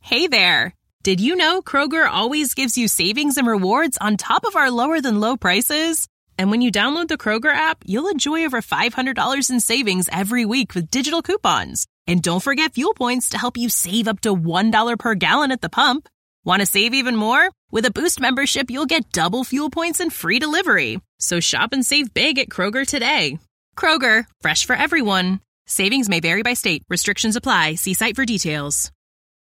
Hey there! Did you know Kroger always gives you savings and rewards on top of our lower-than-low prices? And when you download the Kroger app, you'll enjoy over $500 in savings every week with digital coupons. And don't forget fuel points to help you save up to $1 per gallon at the pump. Want to save even more? With a Boost membership, you'll get double fuel points and free delivery. So shop and save big at Kroger today. Kroger, fresh for everyone. Savings may vary by state. Restrictions apply. See site for details.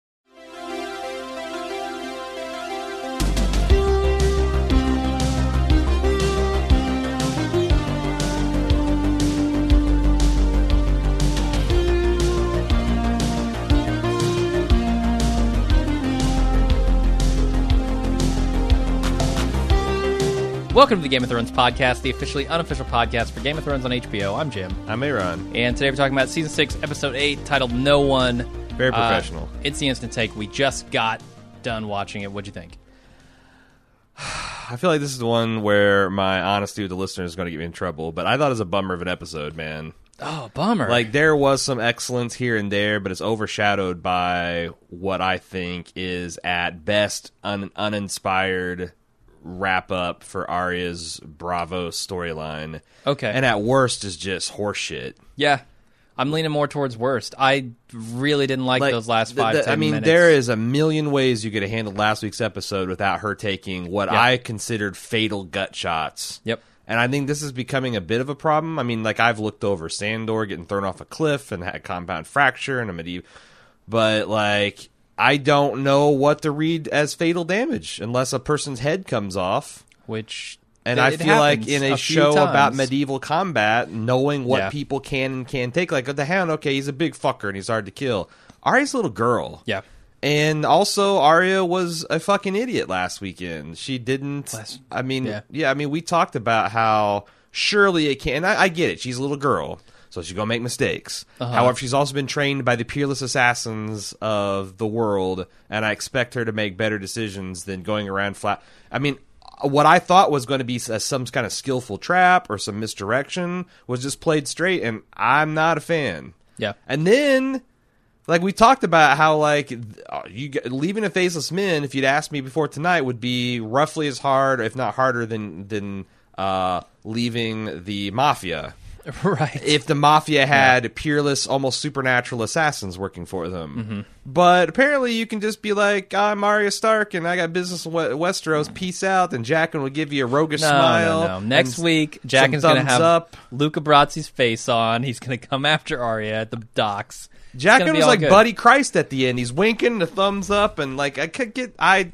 Welcome to the Game of Thrones podcast, the officially unofficial podcast for Game of Thrones on HBO. I'm Jim. I'm Aaron. And today we're talking about Season 6, Episode 8, titled No One. Very professional. It's the instant take. We just got done watching it. What'd you think? I feel like this is the one where my honesty with the listener is going to get me in trouble, but I thought it was a bummer of an episode, man. Oh, bummer. Like, there was some excellence here and there, but it's overshadowed by what I think is, at best, uninspired wrap-up for Arya's Bravo storyline. Okay. And at worst is just horseshit. Yeah. I'm leaning more towards worst. I really didn't like those last 5-10 minutes. There is a million ways you could have handled last week's episode without her taking what I considered fatal gut shots. Yep. And I think this is becoming a bit of a problem. I mean, like, I've looked over Sandor getting thrown off a cliff and had a compound fracture and a medieval... But, like, I don't know what to read as fatal damage unless a person's head comes off. And I feel like in a show about medieval combat, knowing what people can and can't take, like the Hound, okay, he's a big fucker and he's hard to kill. Arya's a little girl. Yeah. And also, Arya was a fucking idiot last weekend. She didn't... I mean, we talked about how surely it can... I get it. She's a little girl, so she's going to make mistakes. However, she's also been trained by the peerless assassins of the world, and I expect her to make better decisions than going around flat... I mean, what I thought was going to be some kind of skillful trap or some misdirection was just played straight, and I'm not a fan. Yeah. And then... Like, we talked about how, like, leaving a Faceless Men, if you'd asked me before tonight, would be roughly as hard, if not harder, than leaving the Mafia. Right. If the Mafia had peerless, almost supernatural assassins working for them. Mm-hmm. But apparently you can just be like, I'm Arya Stark, and I got business in Westeros, peace out, and Jaqen will give you a roguish smile. No. Next week, Jaqen's going to have Luca Brazzi's face on. He's going to come after Arya at the docks. Jaqen was like Buddy Christ at the end. He's winking, the thumbs up, and like I could get. I'm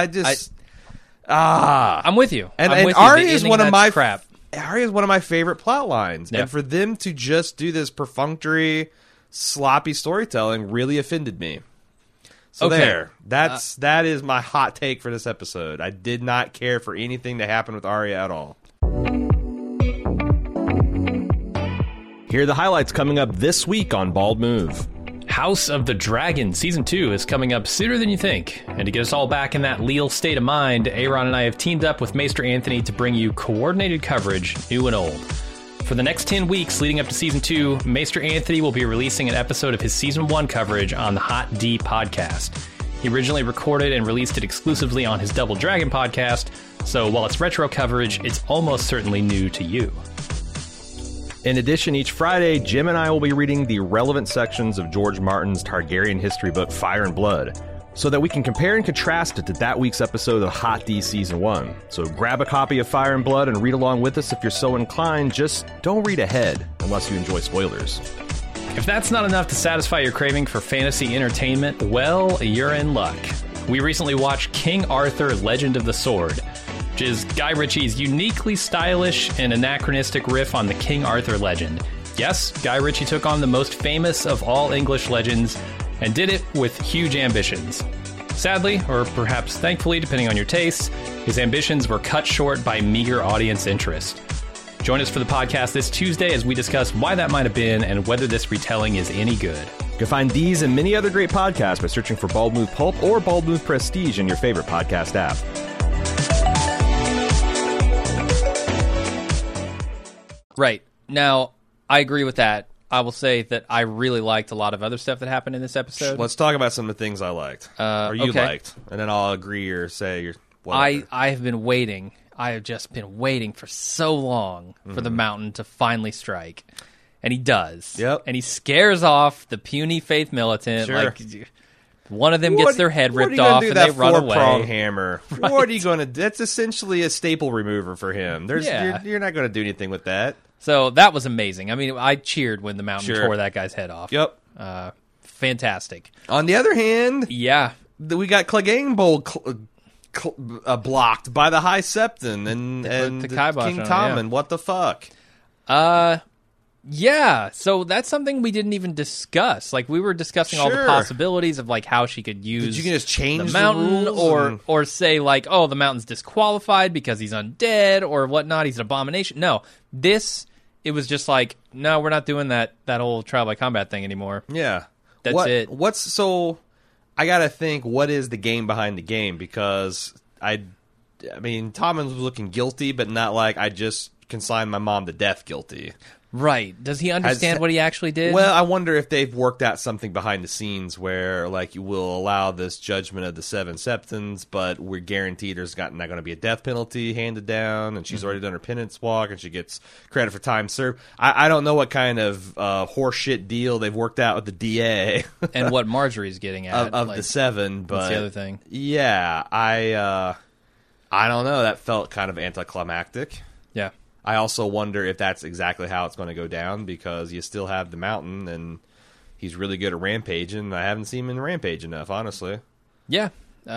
with you. And Arya is one of my Arya is one of my favorite plot lines, and for them to just do this perfunctory, sloppy storytelling really offended me. So that is my hot take for this episode. I did not care for anything that happened with Arya at all. Here are the highlights coming up this week on Bald Move. House of the Dragon Season 2 is coming up sooner than you think. And to get us all back in that leal state of mind, Aaron and I have teamed up with Maester Anthony to bring you coordinated coverage, new and old. For the next 10 weeks leading up to Season 2, Maester Anthony will be releasing an episode of his Season 1 coverage on the Hot D podcast. He originally recorded and released it exclusively on his Double Dragon podcast, so while it's retro coverage, it's almost certainly new to you. In addition, each Friday, Jim and I will be reading the relevant sections of George Martin's Targaryen history book, Fire and Blood, so that we can compare and contrast it to that week's episode of Hot D Season 1. So grab a copy of Fire and Blood and read along with us if you're so inclined. Just don't read ahead, unless you enjoy spoilers. If that's not enough to satisfy your craving for fantasy entertainment, well, you're in luck. We recently watched King Arthur, Legend of the Sword, which is Guy Ritchie's uniquely stylish and anachronistic riff on the King Arthur legend. Yes, Guy Ritchie took on the most famous of all English legends and did it with huge ambitions. Sadly, or perhaps thankfully, depending on your tastes, his ambitions were cut short by meager audience interest. Join us for the podcast this Tuesday as we discuss why that might have been and whether this retelling is any good. You can find these and many other great podcasts by searching for Bald Move Pulp or Bald Move Prestige in your favorite podcast app. Right. Now, I agree with that. I will say that I really liked a lot of other stuff that happened in this episode. Let's talk about some of the things I liked, or you okay. liked, and then I'll agree or say whatever. I have been waiting. I have just been waiting for so long for the Mountain to finally strike. And he does. Yep. And he scares off the puny Faith Militant. Sure. Like, one of them gets their head ripped off and they run away. Four-prong hammer. Right. What are you going to do? That's essentially a staple remover for him. You're not going to do anything with that. So that was amazing. I mean, I cheered when the Mountain tore that guy's head off. Yep. Fantastic. On the other hand, we got Clegane Bowl blocked by the High Septon and the King Tommen. What the fuck? Yeah, so that's something we didn't even discuss. Like, we were discussing all the possibilities of, like, how she could use you can just change the Mountain the rules or say, like, oh, the Mountain's disqualified because he's undead or whatnot. He's an abomination. No, it was just like, no, we're not doing that whole trial by combat thing anymore. Yeah. That's it. I got to think, what is the game behind the game? Because, I mean, Tommen was looking guilty, but not like I just consigned my mom to death guilty. Right. Does he understand what he actually did? Well, I wonder if they've worked out something behind the scenes where, like, you will allow this judgment of the Seven Septons, but we're guaranteed there's not going to be a death penalty handed down, and she's already done her penance walk, and she gets credit for time served. I don't know what kind of horseshit deal they've worked out with the DA. And what Marjorie's getting at. of the seven, but... That's the other thing. Yeah, I don't know. That felt kind of anticlimactic. Yeah. I also wonder if that's exactly how it's going to go down, because you still have the Mountain, and he's really good at rampaging. I haven't seen him in Rampage enough, honestly. Yeah.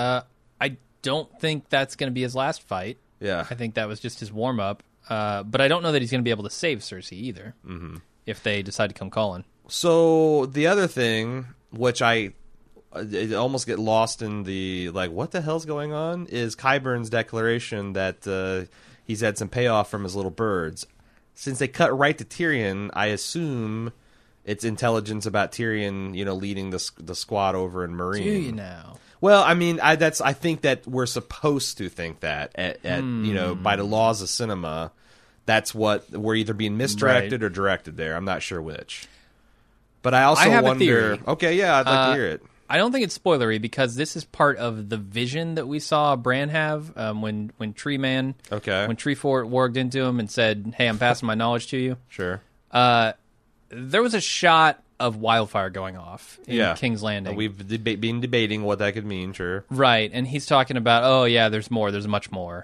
I don't think that's going to be his last fight. Yeah. I think that was just his warm-up. But I don't know that he's going to be able to save Cersei either, if they decide to come calling. So the other thing, which I almost get lost in the, like, what the hell's going on, is Qyburn's declaration that... he's had some payoff from his little birds. Since they cut right to Tyrion, I assume it's intelligence about Tyrion, leading the squad over in Meereen. Do you now? Well, I mean, I think that we're supposed to think that by the laws of cinema, that's what we're either being misdirected or directed there. I'm not sure which. But I also have wonder. A theory. Okay, yeah, I'd like to hear it. I don't think it's spoilery because this is part of the vision that we saw Bran have when Tree Man, when Treefort warged into him and said, "Hey, I'm passing my knowledge to you." Sure. There was a shot of wildfire going off in King's Landing. We've been debating what that could mean. Sure. Right, and he's talking about, oh yeah, there's more. There's much more.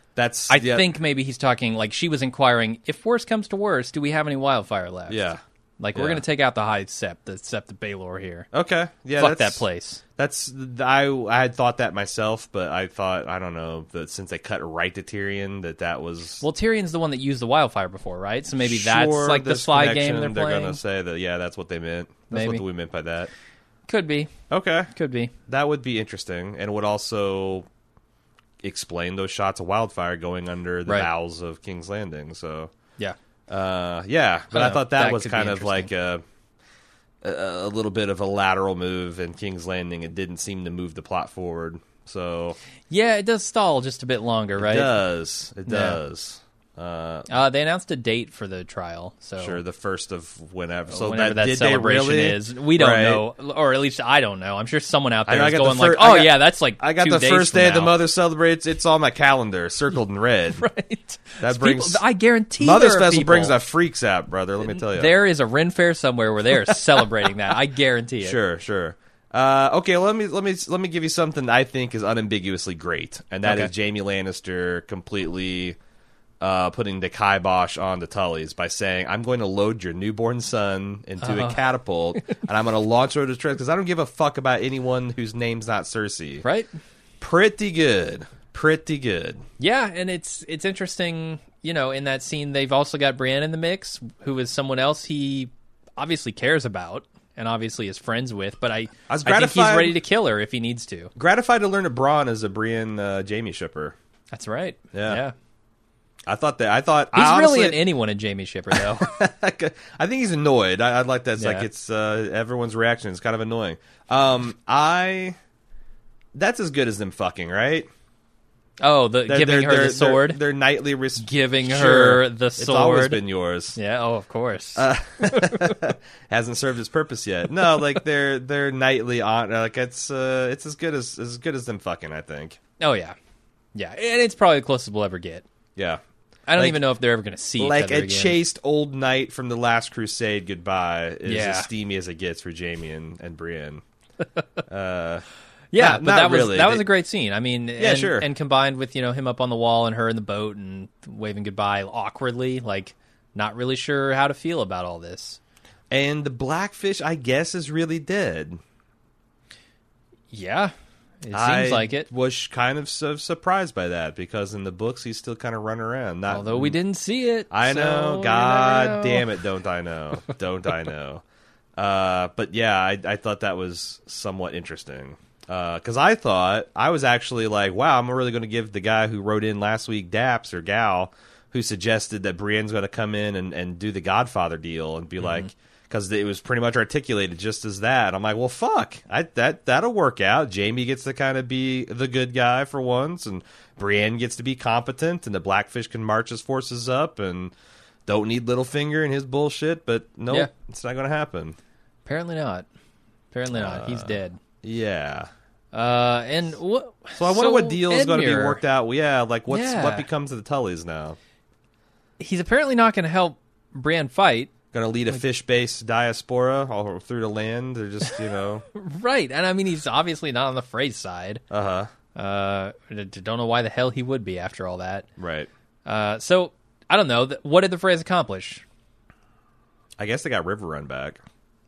I think maybe he's talking like she was inquiring, if worse comes to worse, do we have any wildfire left? Yeah. Like, we're going to take out the High Sept, the Sept of Baelor here. Okay. Yeah, Fuck that place. I had thought that myself, but I thought, I don't know, that since they cut right to Tyrion, that was... Well, Tyrion's the one that used the wildfire before, right? So maybe that's like the sly game they're playing. They're going to say that, yeah, that's what they meant. That's what we meant by that. Could be. Okay. Could be. That would be interesting, and would also explain those shots of wildfire going under the bowels of King's Landing, so... Yeah. But I thought that was kind of like a little bit of a lateral move in King's Landing. It didn't seem to move the plot forward. So yeah, it does stall just a bit longer, right? It does. They announced a date for the trial. So sure, the 1st of whenever. So whenever that celebration is, we don't know, or at least I don't know. I'm sure someone out there is going that's like I got 2 the days first from day now. the mother celebrates. It's on my calendar, circled in red. Right. That brings. I guarantee Mother's there are Festival people. brings the freaks out, brother. Let me tell you. There is a Ren Fair somewhere where they are celebrating that. I guarantee it. Sure. Okay, let me give you something I think is unambiguously great, and that is Jaime Lannister completely putting the kibosh on the Tullys by saying, "I'm going to load your newborn son into a catapult, and I'm going to launch her to Trent because I don't give a fuck about anyone whose name's not Cersei." Right? Pretty good. Yeah, and it's interesting. In that scene, they've also got Brienne in the mix, who is someone else he obviously cares about. And obviously is friends with, but I think he's ready to kill her if he needs to. Gratified to learn that Bronn is a Brienne Jaime shipper. That's right. Yeah. I thought he's honestly, really an anyone a Jaime shipper though. I think he's annoyed. I'd like that. It's like it's everyone's reaction is kind of annoying. That's as good as them fucking, right? Oh, giving her the sword? Their nightly... Giving her the sword. It's always been yours. Yeah, of course. Hasn't served its purpose yet. No, like, their nightly honor, like, it's as good as them fucking, I think. Oh, yeah. Yeah, and it's probably the closest we'll ever get. Yeah. I don't even know if they're ever going to see each other again. Like a chaste old knight from the Last Crusade goodbye is as steamy as it gets for Jaime and Brienne. Yeah, but that was a great scene. I mean, sure. And combined with, him up on the wall and her in the boat and waving goodbye awkwardly, like, not really sure how to feel about all this. And the Blackfish, I guess, is really dead. Yeah, it seems like it. I was kind of surprised by that, because in the books, he's still kind of running around. Although we didn't see it. I know. God damn it, don't I know. Don't I know. But yeah, I thought that was somewhat interesting. Because I was actually like, wow, I'm really going to give the guy who wrote in last week, Daps or Gal, who suggested that Brienne's going to come in and do the Godfather deal and be like, because it was pretty much articulated just as that. I'm like, well, fuck, that'll work out. Jaime gets to kind of be the good guy for once, and Brienne gets to be competent, and the Blackfish can march his forces up and don't need Littlefinger and his bullshit. But no, It's not going to happen. Apparently not. He's dead. Yeah. And what? So I wonder what deal is going to be worked out. Yeah, like what becomes of the Tullys now? He's apparently not going to help Brienne fight. Going to lead a fish-based diaspora all through the land. They're just, right. And I mean, he's obviously not on the Frey side. Don't know why the hell he would be after all that. Right. So I don't know. What did the Freys accomplish? I guess they got Riverrun back.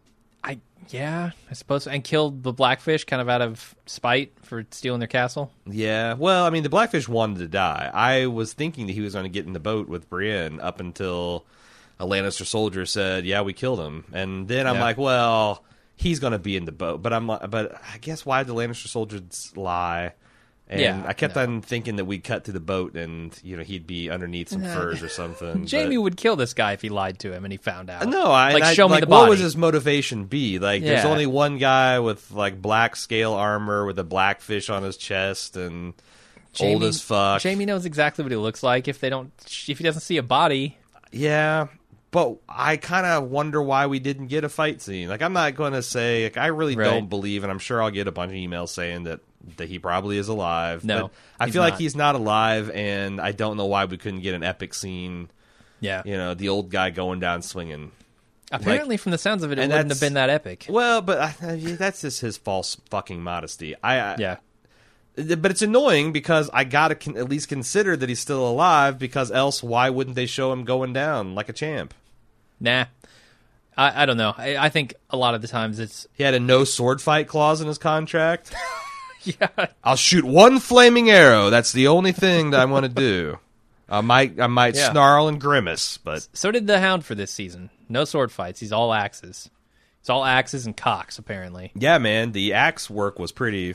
I suppose, and killed the Blackfish kind of out of spite for stealing their castle. Yeah, well, I mean, the Blackfish wanted to die. I was thinking that he was going to get in the boat with Brienne up until a Lannister soldier said, "Yeah, we killed him," and then I'm like, "Well, he's going to be in the boat." But I guess why did the Lannister soldiers lie? And I kept on thinking that we'd cut to the boat and, he'd be underneath some furs or something. Jaime would kill this guy if he lied to him and he found out. No, show me the body. What would his motivation be? Like, there's only one guy with, like, black scale armor with a blackfish on his chest and old as fuck. Jaime knows exactly what he looks like if he doesn't see a body. Yeah, but I kind of wonder why we didn't get a fight scene. Like, I'm not going to say, like, I really don't believe, and I'm sure I'll get a bunch of emails saying that he probably is alive. No, but I feel like he's not alive, and I don't know why we couldn't get an epic scene. Yeah. The old guy going down swinging. Apparently, from the sounds of it, wouldn't have been that epic. Well, but that's just his false fucking modesty. But it's annoying because I gotta at least consider that he's still alive, because else why wouldn't they show him going down like a champ? Nah. I don't know. I think a lot of the times he had a no sword fight clause in his contract. Yeah, I'll shoot one flaming arrow. That's the only thing that I want to do. I might snarl and grimace, but so did the Hound for this season. No sword fights. He's all axes. It's all axes and cocks, apparently. Yeah, man, the axe work was pretty.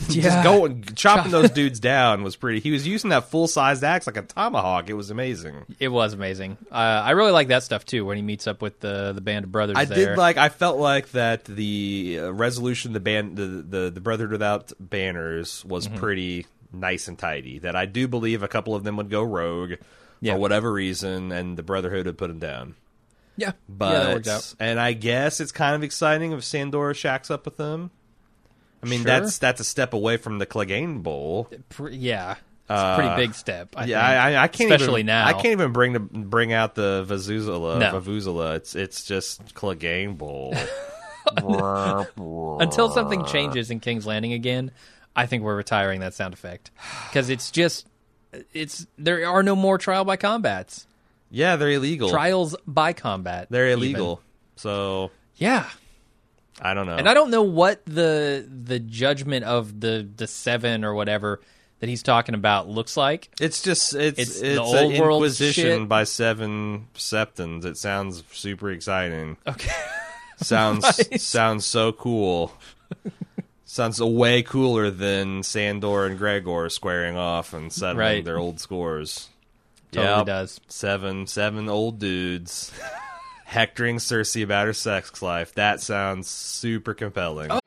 Just chopping those dudes down was pretty. He was using that full-sized axe like a tomahawk. It was amazing. It was amazing. I really like that stuff too. When he meets up with the band of brothers, I felt like that the resolution, the Brotherhood Without Banners was pretty nice and tidy. That I do believe a couple of them would go rogue for whatever reason, and the Brotherhood would put them down. Yeah, that worked out. And I guess it's kind of exciting if Sandor shacks up with them. I mean, that's a step away from the Clegane Bowl. Yeah, it's a pretty big step. I can't especially now. I can't even bring out the Vuvuzela. It's just Clegane Bowl. Until something changes in King's Landing again, I think we're retiring that sound effect, because there are no more trial by combats. Yeah, they're illegal. Trials by combat. They're illegal. So yeah, I don't know. And I don't know what the judgment of the 7 or whatever that he's talking about looks like. It's the old an world Inquisition shit. By 7 Septons. It sounds super exciting. Okay. Sounds so cool. Sounds way cooler than Sandor and Gregor squaring off and settling their old scores. Totally does. 7 old dudes hectoring Cersei about her sex life. That sounds super compelling. Oh.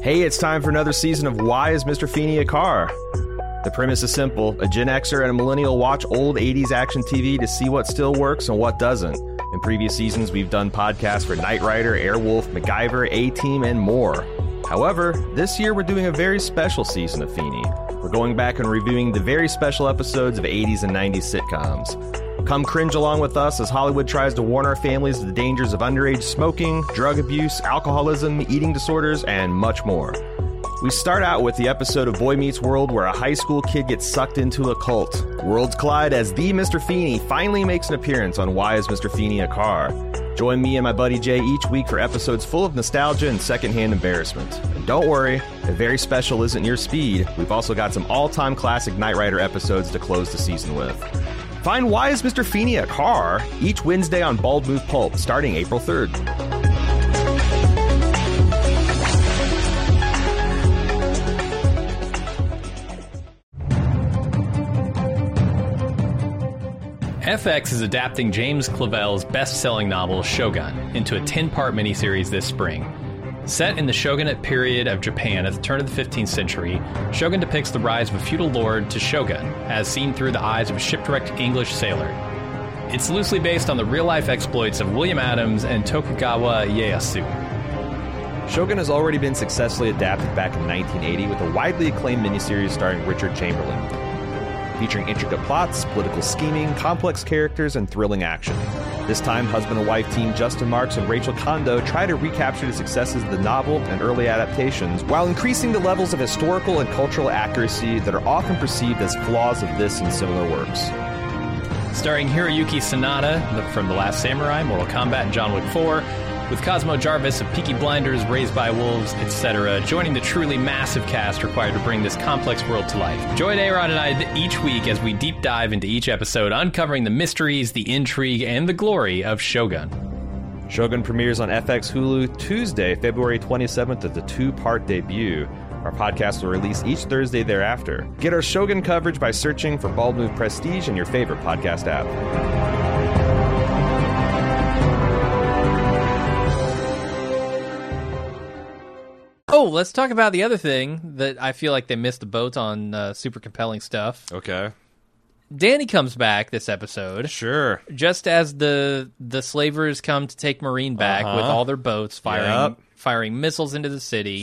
Hey, it's time for another season of Why is Mr. Feeney a Car? The premise is simple. A Gen Xer and a millennial watch old 80s action TV to see what still works and what doesn't. In previous seasons, we've done podcasts for Knight Rider, Airwolf, MacGyver, A-Team, and more. However, this year we're doing a very special season of Feeney. We're going back and reviewing the very special episodes of 80s and 90s sitcoms. Come cringe along with us as Hollywood tries to warn our families of the dangers of underage smoking, drug abuse, alcoholism, eating disorders, and much more. We start out with the episode of Boy Meets World where a high school kid gets sucked into a cult. Worlds collide as the Mr. Feeney finally makes an appearance on Why is Mr. Feeney a Car? Join me and my buddy Jay each week for episodes full of nostalgia and secondhand embarrassment. And don't worry, if very special isn't your speed, we've also got some all-time classic Knight Rider episodes to close the season with. Find Why is Mr. Feeney a Car? Each Wednesday on Bald Move Pulp, starting April 3rd. FX is adapting James Clavell's best-selling novel Shogun into a 10-part miniseries this spring. Set in the shogunate period of Japan at the turn of the 15th century, Shogun depicts the rise of a feudal lord to shogun, as seen through the eyes of a shipwrecked English sailor. It's loosely based on the real-life exploits of William Adams and Tokugawa Ieyasu. Shogun has already been successfully adapted back in 1980 with a widely acclaimed miniseries starring Richard Chamberlain, featuring intricate plots, political scheming, complex characters, and thrilling action. This time, husband and wife team Justin Marks and Rachel Kondo try to recapture the successes of the novel and early adaptations while increasing the levels of historical and cultural accuracy that are often perceived as flaws of this and similar works. Starring Hiroyuki Sanada from The Last Samurai, Mortal Kombat, and John Wick 4, with Cosmo Jarvis of Peaky Blinders, Raised by Wolves, etc., joining the truly massive cast required to bring this complex world to life. Join Aaron and I each week as we deep dive into each episode, uncovering the mysteries, the intrigue, and the glory of Shogun. Shogun premieres on FX Hulu Tuesday, February 27th at the 2-part debut. Our podcast will release each Thursday thereafter. Get our Shogun coverage by searching for Bald Move Prestige in your favorite podcast app. Oh, let's talk about the other thing that I feel like they missed the boat on super compelling stuff. Okay. Danny comes back this episode. Sure. Just as the slavers come to take Marine back with all their boats firing missiles into the city.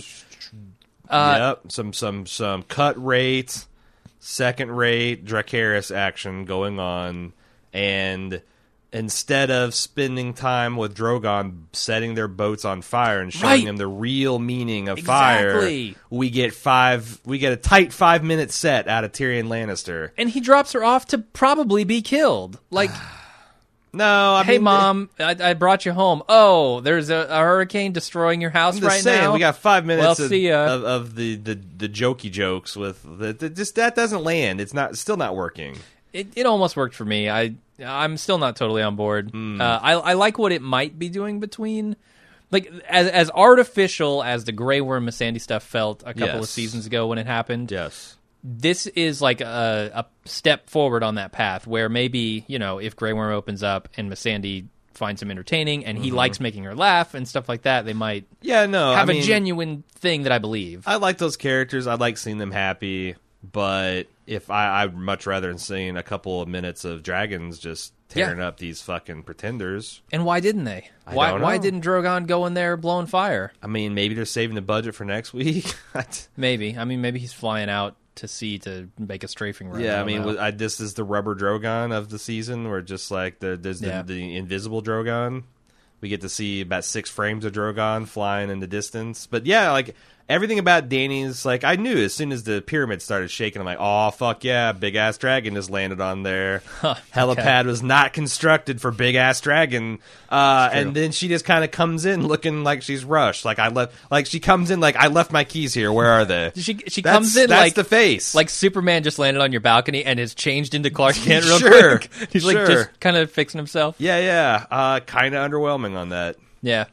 Some cut rate, second rate Dracarys action going on, and instead of spending time with Drogon setting their boats on fire and showing them the real meaning of fire, we get a tight 5-minute set out of Tyrion Lannister. And he drops her off to probably be killed. Like, no, hey, Mom, I brought you home. Oh, there's a hurricane destroying your house right now? We got 5 minutes of the jokey jokes with just that doesn't land. It's still not working. It almost worked for me. I'm still not totally on board. I like what it might be doing between, like, as artificial as the Grey Worm Missandei stuff felt a couple of seasons ago when it happened. Yes, this is like a step forward on that path where maybe, if Grey Worm opens up and Missandei finds him entertaining and he likes making her laugh and stuff like that, they might have a genuine thing that I believe. I like those characters. I like seeing them happy. But if I'd much rather than seeing a couple of minutes of dragons just tearing up these fucking pretenders. And why didn't they? Why didn't Drogon go in there blowing fire? I mean, maybe they're saving the budget for next week. Maybe. I mean, maybe he's flying out to sea to make a strafing run. Yeah, I mean, this is the rubber Drogon of the season, where just like there's the invisible Drogon. We get to see about 6 frames of Drogon flying in the distance. But yeah, like, everything about Dany's, like, I knew as soon as the pyramid started shaking, I'm like, oh, fuck yeah, big-ass dragon just landed on there. Helipad was not constructed for big-ass dragon. And then she just kind of comes in looking like she's rushed. She comes in like, I left my keys here, where are they? She comes in that's the face. Like Superman just landed on your balcony and is changed into Clark Kent real quick. He's just kind of fixing himself. Yeah. Kind of underwhelming on that. Yeah.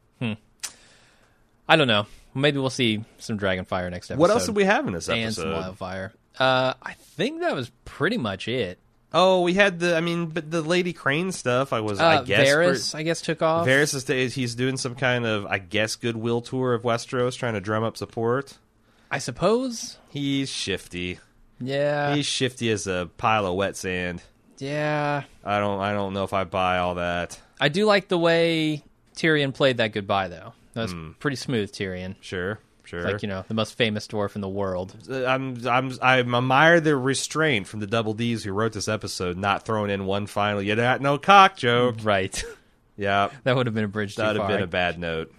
I don't know. Maybe we'll see some Dragonfire next episode. What else did we have in this episode? And some Wildfire. I think that was pretty much it. Oh, we had but the Lady Crane stuff. I guess Varys, took off. Varys he's doing some kind of, I guess, goodwill tour of Westeros, trying to drum up support. I suppose he's shifty. Yeah, he's shifty as a pile of wet sand. Yeah, I don't know if I buy all that. I do like the way Tyrion played that goodbye, though. That was pretty smooth, Tyrion. Sure. Like, the most famous dwarf in the world. I admire the restraint from the Double Ds who wrote this episode, not throwing in one final, you got no cock joke. Right. Yeah. That would have been a bridge too far. That would have been a bad note.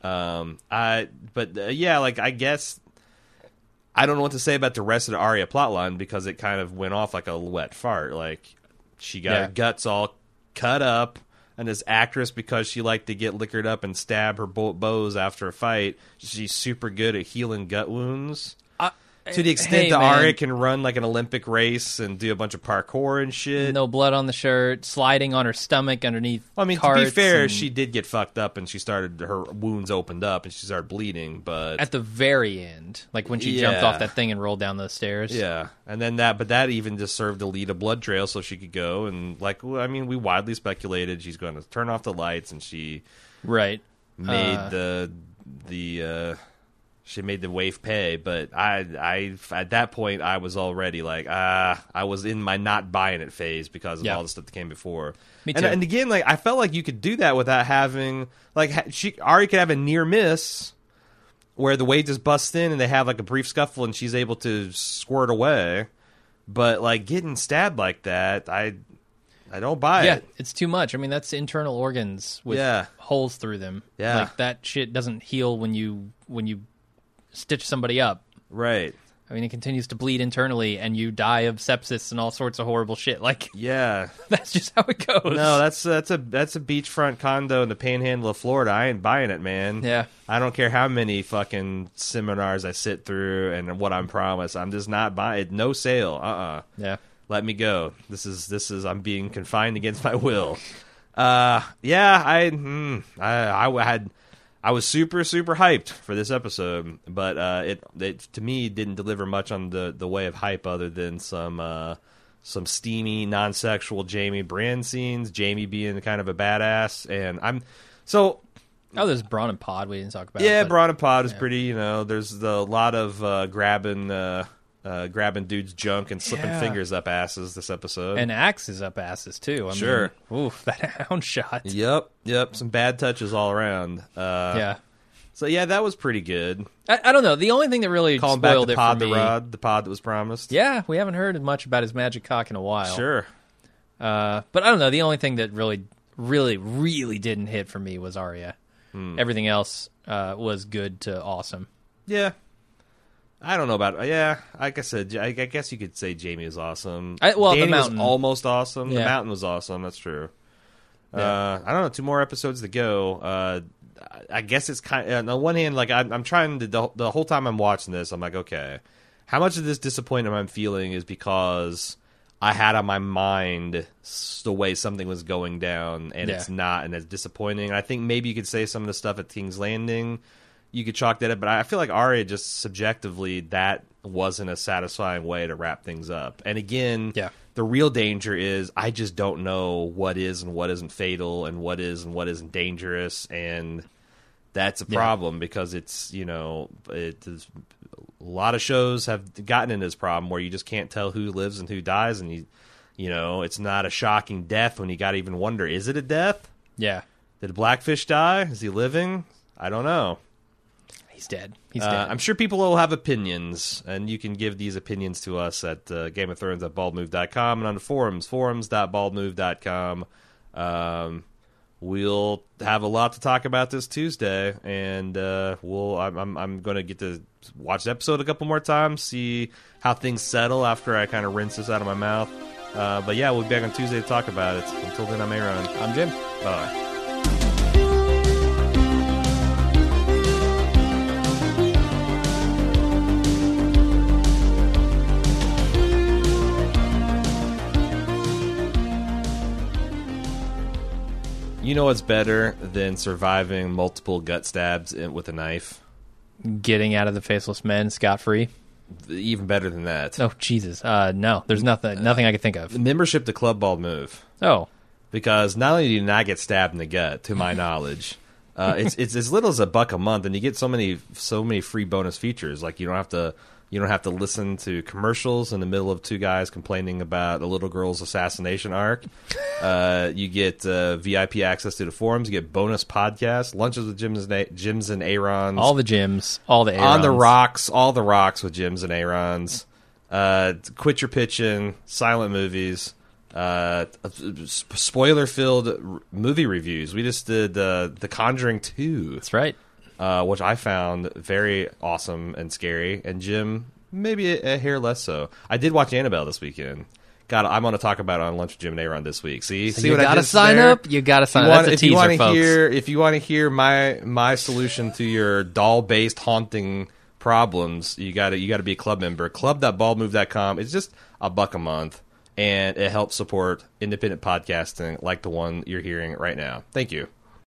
I guess I don't know what to say about the rest of the Arya plotline because it kind of went off like a wet fart. Like, she got her guts all cut up. And this actress, because she liked to get liquored up and stab her bows after a fight, she's super good at healing gut wounds. To the extent that Arya can run like an Olympic race and do a bunch of parkour and shit. No blood on the shirt, sliding on her stomach underneath. Well, I mean, to be fair, she did get fucked up and her wounds opened up and she started bleeding. But at the very end, like when she jumped off that thing and rolled down those stairs. Yeah, and then that even just served to lead a blood trail so she could go and we widely speculated she's going to turn off the lights and she made She made the waif pay, but I at that point I was already like, I was in my not buying it phase because of all the stuff that came before. Me too. And again, like I felt like you could do that without having Arya could have a near miss where the wave just busts in and they have like a brief scuffle and she's able to squirt away, but like getting stabbed like that, I don't buy it. Yeah, it's too much. I mean, that's internal organs with holes through them. Yeah, like that shit doesn't heal when you stitch somebody up. Right. I mean, it continues to bleed internally, and you die of sepsis and all sorts of horrible shit. Like, that's just how it goes. No, that's a beachfront condo in the Panhandle of Florida. I ain't buying it, man. Yeah. I don't care how many fucking seminars I sit through and what I'm promised. I'm just not buying it. No sale. Yeah. Let me go. This is. I'm being confined against my will. I was super, super hyped for this episode, but it to me didn't deliver much on the way of hype other than some steamy, non-sexual Jaime Brienne scenes, Jaime being kind of a badass, and there's Bronn and Pod we didn't talk about. Yeah, Bronn and Pod is pretty, there's a lot of grabbing dudes' junk and slipping fingers up asses this episode. And axes up asses, too. I mean, oof, that hound shot. Yep. Some bad touches all around. So, that was pretty good. I don't know. The only thing that really spoiled back the it pod for me... the pod that was promised. Yeah, we haven't heard much about his magic cock in a while. Sure. But I don't know. The only thing that really, really, really didn't hit for me was Arya. Everything else was good to awesome. Yeah. I don't know about like I said, I guess you could say Jaime is awesome. Dany the mountain was almost awesome. Yeah. The mountain was awesome. That's true. I don't know. 2 more episodes to go. I guess it's kind of, on the one hand, like I'm trying to the whole time I'm watching this, I'm like, okay, how much of this disappointment I'm feeling is because I had on my mind the way something was going down, and it's not, and it's disappointing. I think maybe you could say some of the stuff at King's Landing. You could chalk that up, but I feel like Arya just subjectively that wasn't a satisfying way to wrap things up. And again, the real danger is I just don't know what is and what isn't fatal and what is and what isn't dangerous, and that's a problem because it's a lot of shows have gotten in this problem where you just can't tell who lives and who dies, and it's not a shocking death when you got to even wonder, is it a death? Yeah. Did Blackfish die? Is he living? I don't know. He's dead. He's dead. I'm sure people will have opinions, and you can give these opinions to us at Game of Thrones at baldmove.com and on the forums.baldmove.com. We'll have a lot to talk about this Tuesday, and I'm going to get to watch the episode a couple more times, see how things settle after I kind of rinse this out of my mouth. But we'll be back on Tuesday to talk about it. Until then, I'm Aaron. I'm Jim. Bye. You know what's better than surviving multiple gut stabs with a knife? Getting out of the Faceless Men scot-free. even better than that. Oh, Jesus. No, there's nothing I could think of. Membership to Club Bald Move. Oh. Because not only do you not get stabbed in the gut, to my knowledge, it's as little as $1 a month, and you get so many free bonus features. Like you don't have to listen to commercials in the middle of two guys complaining about a little girl's assassination arc. You get VIP access to the forums. You get bonus podcasts, lunches with Jims and Aarons. All the Jims, all the Aarons. On the rocks, all the rocks with Jims and Aarons. Quit Your Pitching, silent movies. Spoiler-filled movie reviews. We just did The Conjuring 2. That's right. Which I found very awesome and scary. And Jim, maybe a hair less so. I did watch Annabelle this weekend. God, I'm going to talk about it on Lunch with Jim and Aaron this week. See you what gotta I did sign there? up. You got to sign up. That's a teaser, folks. If you want to hear my solution to your doll-based haunting problems, you got to be a club member. Club.baldmove.com. It's just $1 a month. And it helps support independent podcasting like the one you're hearing right now. Thank you.